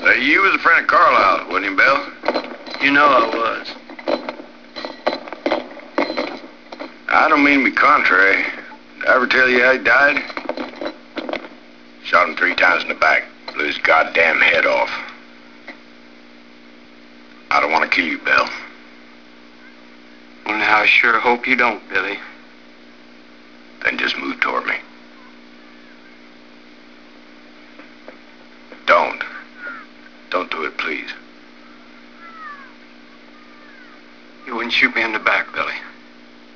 You was a friend of Carlisle, wasn't you, Bill? You know I was. I don't mean to be contrary. Did I ever tell you how he died? Shot him 3 times in the back. Blew his goddamn head off. I don't want to kill you, Bill. Well, now, I sure hope you don't, Billy. Then just move toward me. Don't. Don't do it, please. You wouldn't shoot me in the back, Billy.